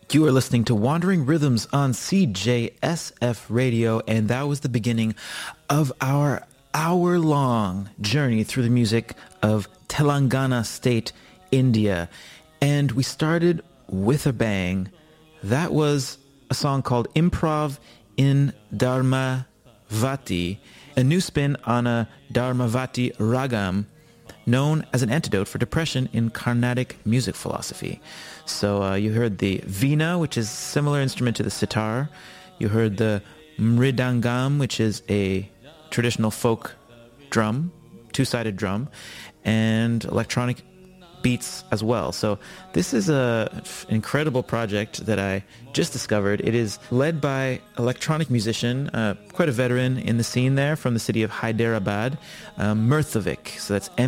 You are listening to Wandering Rhythms on CJSF Radio, and that was the beginning of our hour-long journey through the music of Telangana State, India. And we started with a bang. That was a song called Improv in Dharmavati, a new spin on a Dharmavati ragam, known as an antidote for depression in Carnatic music philosophy. So you heard the veena, which is a similar instrument to the sitar. You heard the mridangam, which is a traditional folk drum, two-sided drum, and electronic beats as well. So this is an incredible project that I just discovered. It is led by electronic musician, quite a veteran in the scene there from the city of Hyderabad, Murthovic. So that's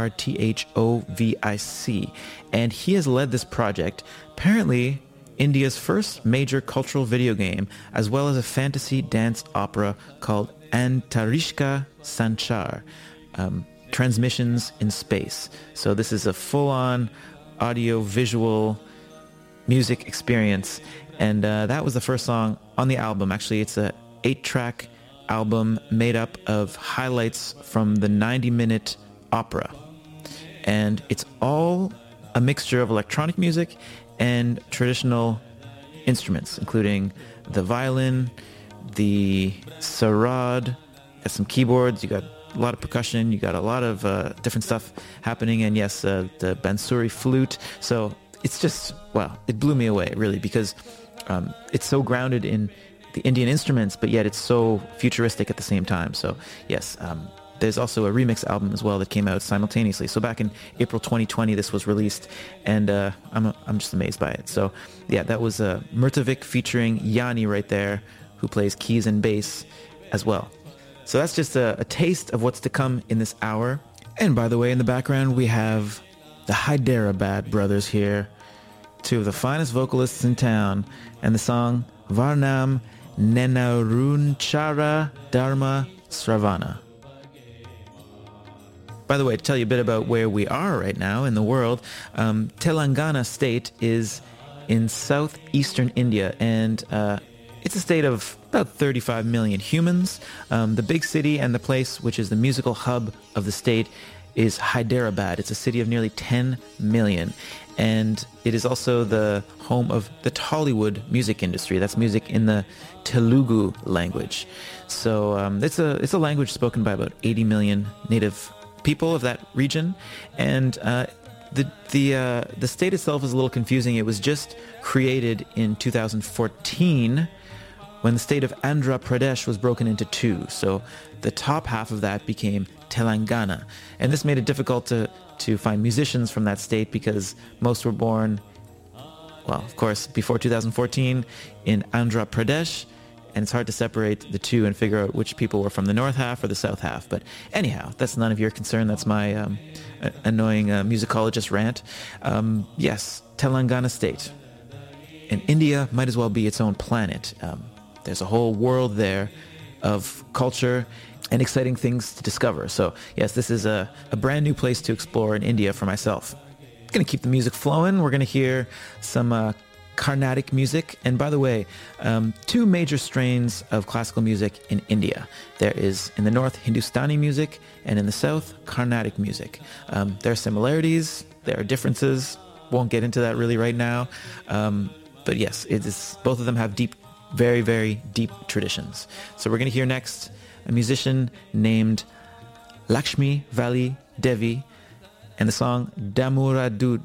Murthovic. And he has led this project, apparently India's first major cultural video game, as well as a fantasy dance opera called Antarishka Sanchar. Transmissions in space. So this is a full-on audio-visual music experience. And that was the first song on the album. Actually, it's a 8-track album made up of highlights from the 90-minute opera. And it's all a mixture of electronic music and traditional instruments, including the violin, the sarod, got some keyboards, you got a lot of percussion, you got a lot of different stuff happening, and yes, the bansuri flute. So it's just, wow, it blew me away, really, because it's so grounded in the Indian instruments, but yet it's so futuristic at the same time. So yes, there's also a remix album as well that came out simultaneously. So back in April 2020, this was released, and I'm just amazed by it. So yeah, that was Murthovic featuring Yanni right there, who plays keys and bass as well. So that's just a taste of what's to come in this hour. And by the way, in the background, we have the Hyderabad brothers here, two of the finest vocalists in town, and the song Varnam Nenarunchara Dharma Sravana. By the way, to tell you a bit about where we are right now in the world, Telangana State is in southeastern India, and it's a state of about 35 million humans. The big city and the place which is the musical hub of the state is Hyderabad. It's a city of nearly 10 million. And it is also the home of the Tollywood music industry. That's music in the Telugu language. So it's a language spoken by about 80 million native people of that region. And the state itself is a little confusing. It was just created in 2014 when the state of Andhra Pradesh was broken into two. So the top half of that became Telangana. And this made it difficult to find musicians from that state because most were born, well, of course, before 2014 in Andhra Pradesh. And it's hard to separate the two and figure out which people were from the north half or the south half. But anyhow, that's none of your concern. That's my annoying musicologist rant. Yes, Telangana State. And India might as well be its own planet. There's a whole world there of culture and exciting things to discover. So yes, this is a brand new place to explore in India for myself. Going to keep the music flowing. We're going to hear some Carnatic music. And by the way, two major strains of classical music in India. There is in the north Hindustani music, and in the south Carnatic music. There are similarities, there are differences. Won't get into that really right now. But yes, both of them have very, very deep traditions. So we're going to hear next a musician named Lakshmi Vali Devi and the song Damodarude.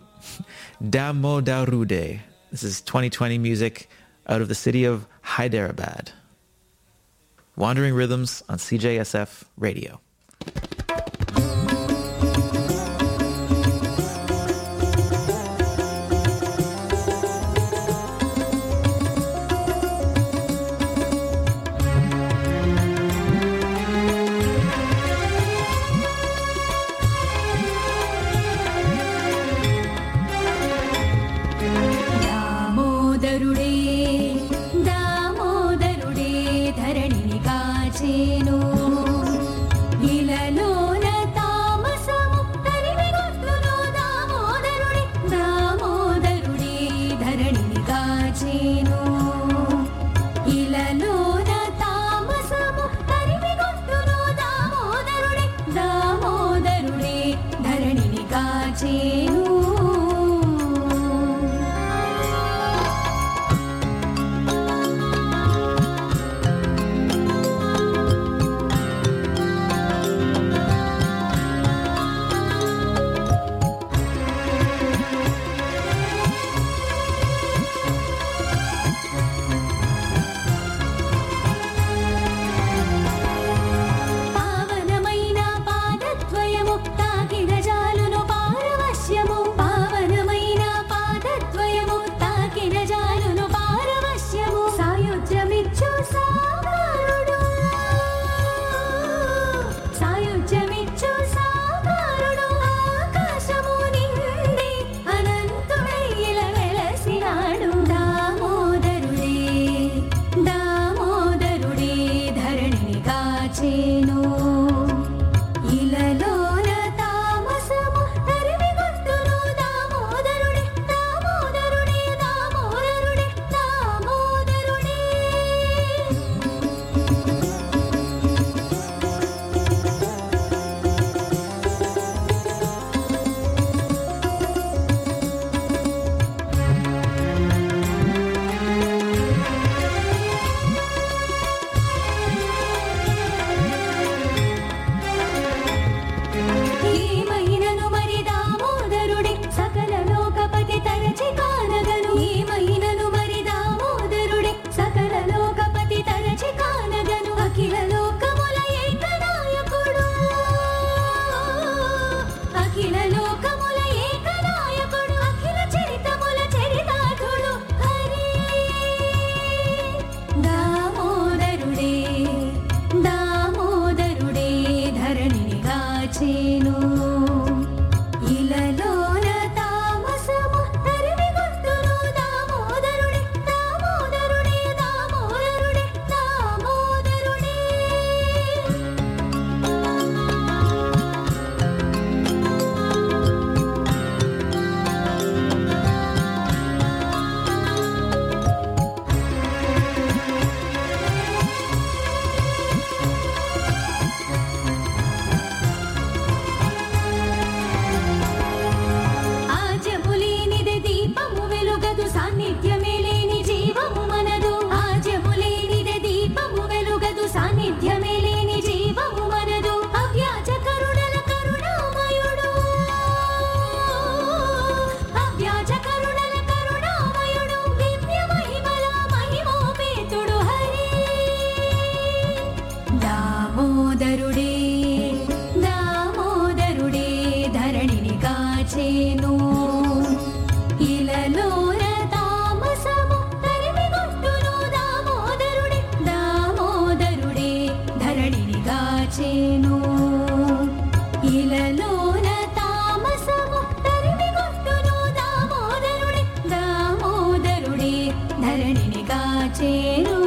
This is 2020 music out of the city of Hyderabad. Wandering Rhythms on CJSF Radio. ధరణిని కాచే చేరు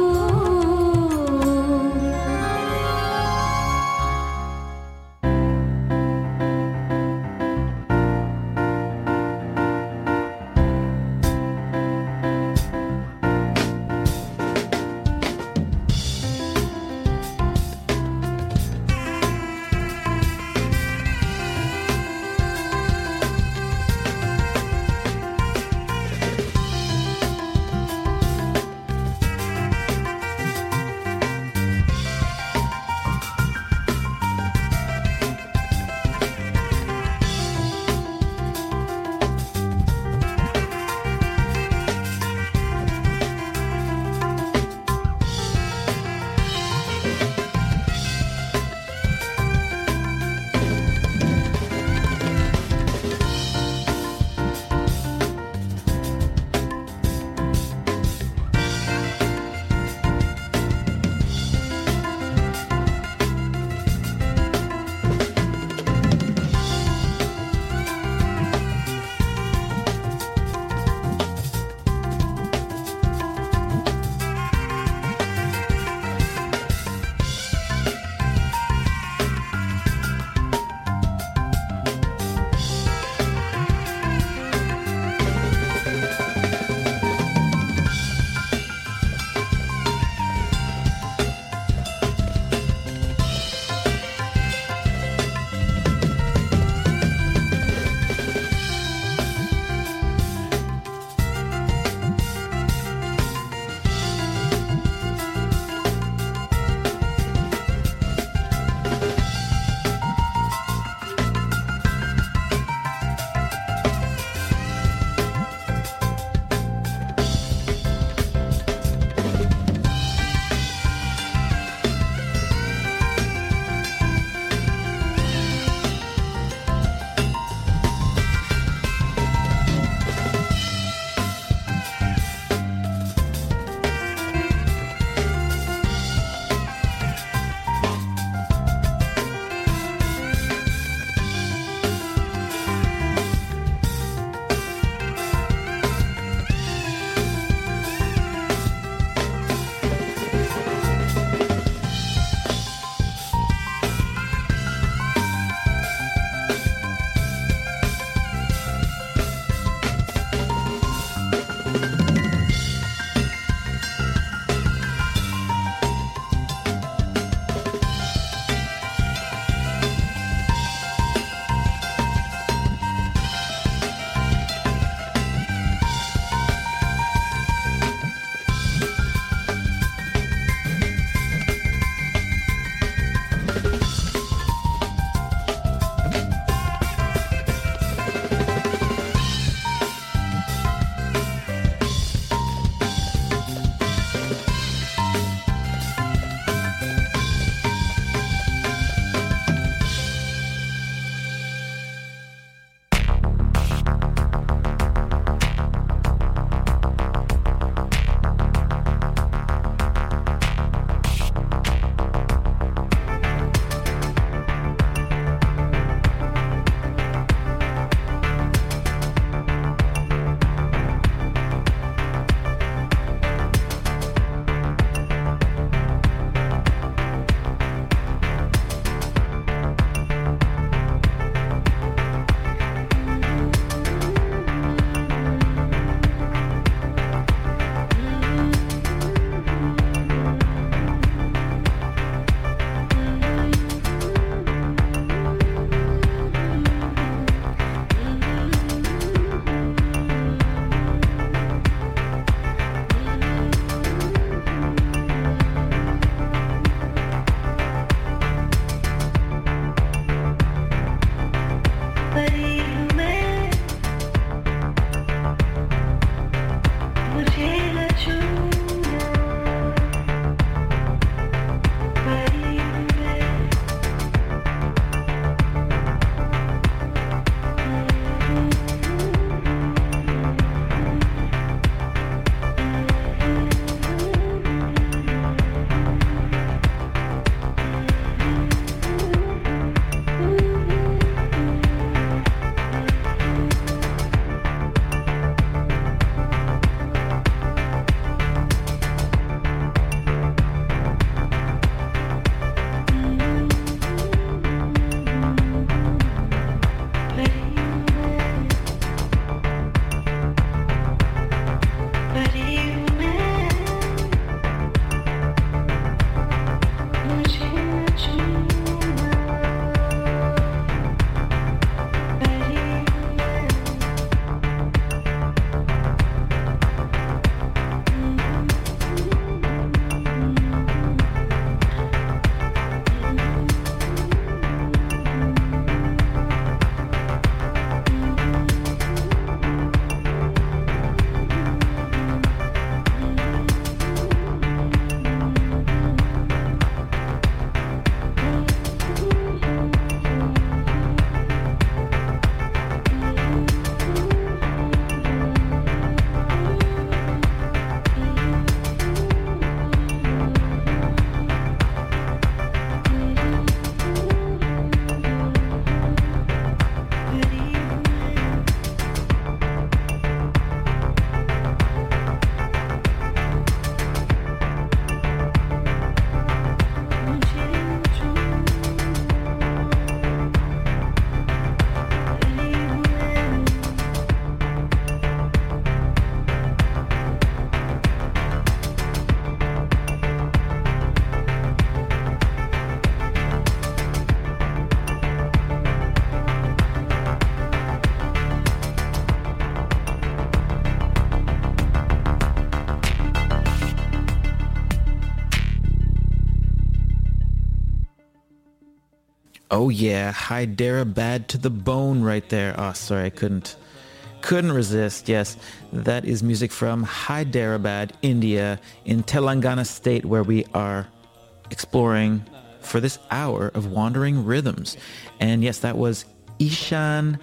Oh yeah, Hyderabad to the bone right there. Oh, sorry, I couldn't resist. Yes, that is music from Hyderabad, India, in Telangana state, where we are exploring for this hour of Wandering Rhythms. And yes, that was Ishan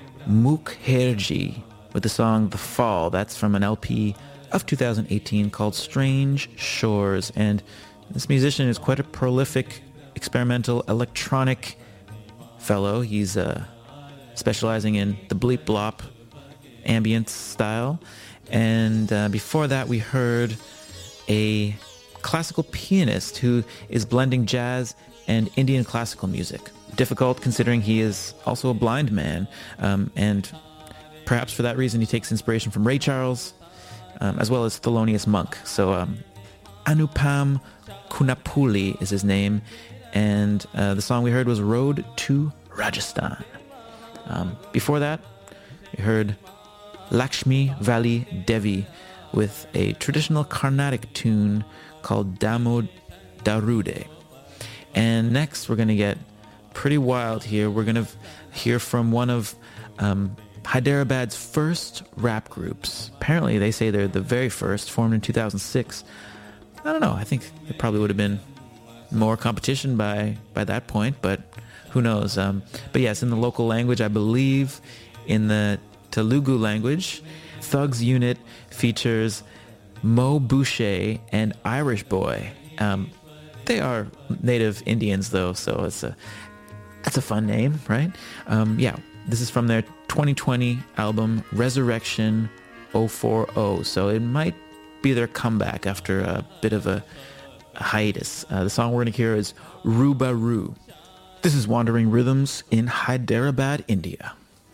Mukherjee with the song The Fall. That's from an LP of 2018 called Strange Shores. And this musician is quite a prolific experimental electronic fellow. He's specializing in the bleep blop ambient style. And before that, we heard a classical pianist who is blending jazz and Indian classical music. Difficult considering he is also a blind man, and perhaps for that reason he takes inspiration from Ray Charles, as well as Thelonious Monk. So Anupam Kunapuli is his name, and the song we heard was Road to Rajasthan. Before that, we heard Lakshmi Valley Devi with a traditional Carnatic tune called Damo Darude. And next we're going to get pretty wild here. We're going to hear from one of Hyderabad's first rap groups. Apparently they say they're the very first, formed in 2006. I don't know, I think there probably would have been more competition by that point, but who knows. But yes, in the local language, I believe in the Telugu language, Thugs Unit features Mo Boucher and Irish Boy. They are native Indians though, so that's a fun name, right? Yeah, this is from their 2020 album Resurrection 040, so it might be their comeback after a bit of a hiatus. The song we're going to hear is Rubaru. This is Wandering Rhythms in Hyderabad, India.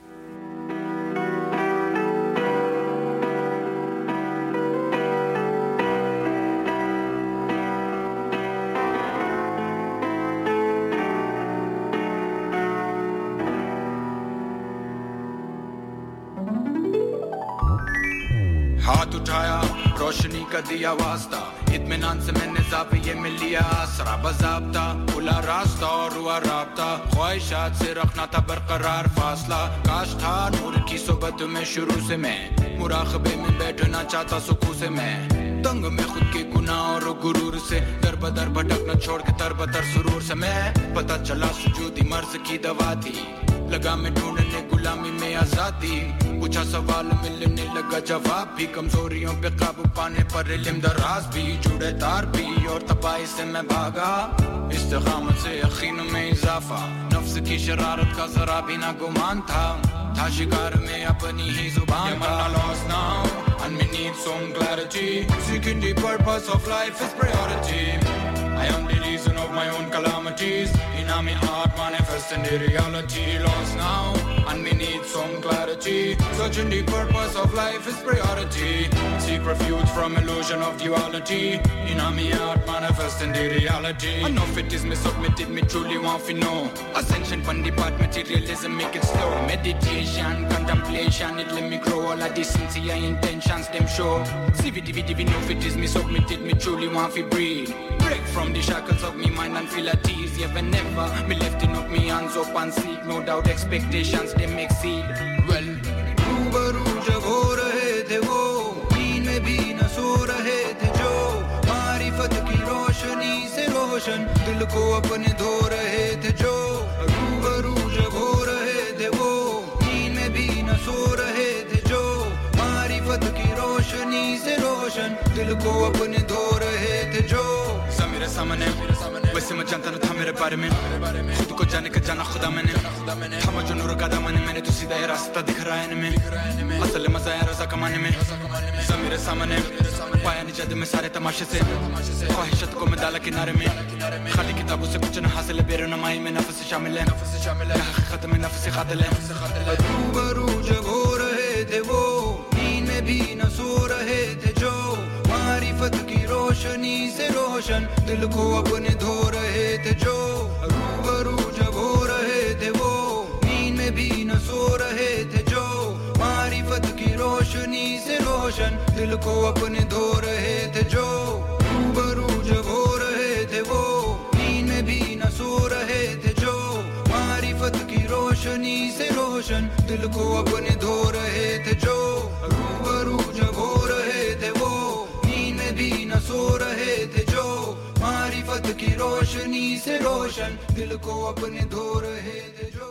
हाथ उठाया रोशनी का दिया वास्ता इत्मीनान से मैंने ज़ाविये में लिया आसरा बज़ाब्ता खुला रास्ता और हुआ राब्ता ख्वाहिशात से रखना था बरकरार फासला काश था नूर की सोबत में शुरू से मैं मुराक़बे में बैठना चाहता सुकून से मैं तंग में खुद के गुनाह और गुरूर से दर बदर भटकना छोड़ के तरबतर सुरूर से मैं पता चला सुजूदी मर्ज़ की दवा थी लगा मैं ढूंढने गुलामी में आजादी पूछा सवाल मिलने लगा जवाब भी कमजोरियों पे काबू पाने पर इल्म दराज भी जुड़े तार भी और तबाही से मैं भागा इस्तिकामत से यकीन में इजाफा नफ्स की शरारत का जरा भी ना गुमान था शिकार में अपनी ही जुबान था lost now and me need some clarity seeking the purpose of life is priority I am the reason of my own calamities in my heart manifesting the reality lost now and me need some clarity searching the purpose of life is priority seek refuge from illusion of duality in my heart manifesting the reality enough it is me submitted me truly want to know ascension from the path materialism make it slow meditation contemplation it let me grow all of the sincere intentions them show CVDV enough it is me submitted me truly want to breathe break from the shackles of me mind and feel at ease yeah whenever me lifting up me hands up and seek no doubt expectations them exceed well रूबरू जब हो रहे थे वो नींद में भी न सो रहे थे जो मारिफत की रोशनी से रोशन दिल को अपने धो रहे थे जो रूबरू जब हो रहे थे वो नींद में भी न सो रहे थे जो मारिफत की रोशनी से रोशन दिल को अपने धो रहे थे जो मेरे सामने वैसे मैं जानता न था मेरे बारे में खुद को जाने का जाना खुदा मैंने थमा जो नूर का दामन मैंने तो सीधा ये रास्ता दिख रहा है इनमें असल मजा है रज़ा कमाने में मेरे सामने पाया नहीं जाते मैं सारे तमाशे से ख्वाहिशत को मैं डाला किनारे में खाली किताबों से कुछ न हासिल है बेरुनमाई में नफ्स शामिल है हकीकत में नफ्स कातिल है रूबरू जब हो रहे थे वो नींद में भी न सो रहे थे जो मारिफत की रोशनी से रोशन दिल को अपने धो रहे थे जो रूबरू जब हो रहे थे वो नींद में भी न सो रहे थे जो मारिफत की रोशनी से रोशन दिल को अपने धो रहे थे जो रूबरू जब हो रहे थे वो नींद में भी न सो रहे थे जो रोशनी से रोशन दिल को अपने धो रहे थे जो रूबरू जब हो रहे थे वो नींद भी न सो रहे थे जो मारिफत की रोशनी से रोशन दिल को अपने धो रहे थे जो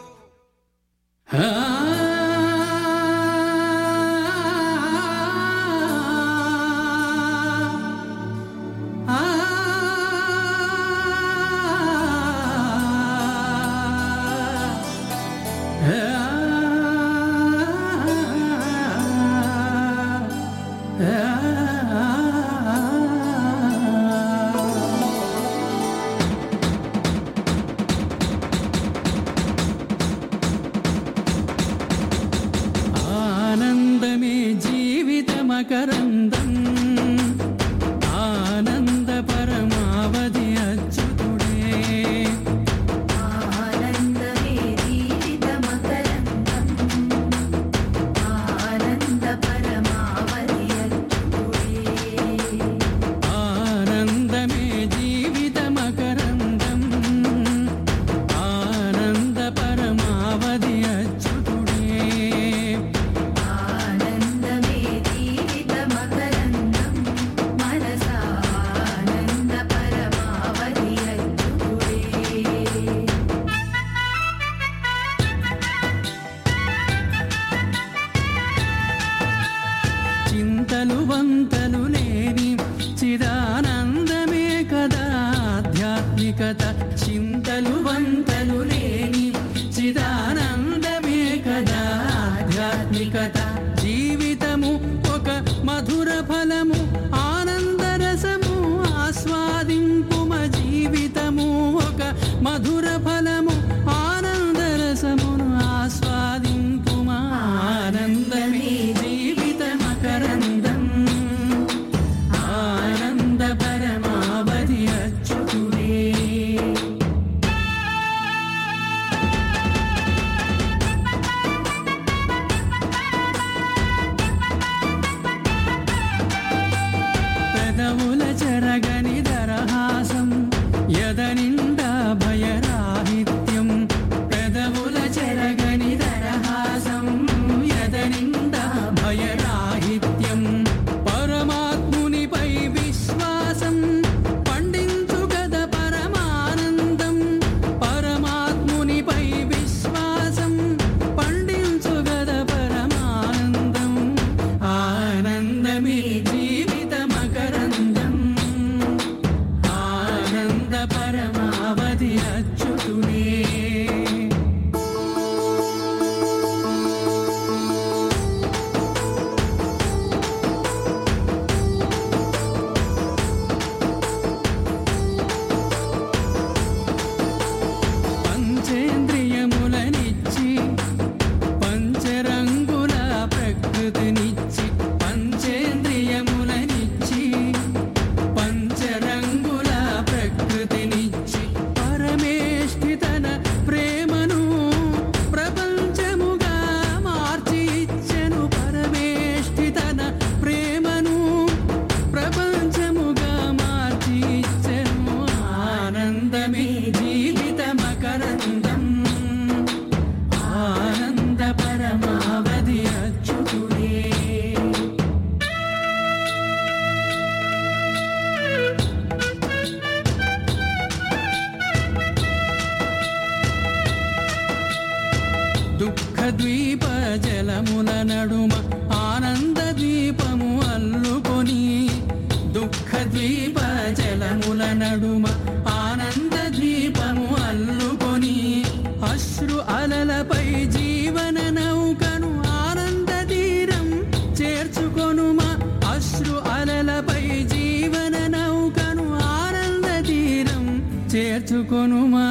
చేర్చుకొనుమా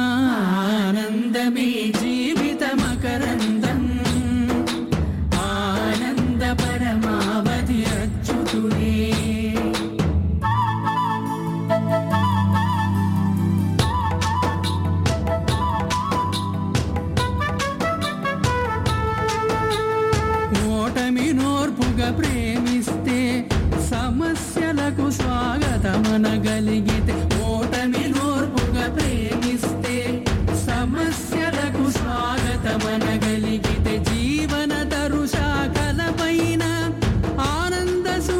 ఆనందమే జీవిత మకరందం ఆనంద పరమావధి అచ్యుతుడే ఓటమి నోర్పుగా ప్రేమిస్తే సమస్యలకు స్వాగతమనగలి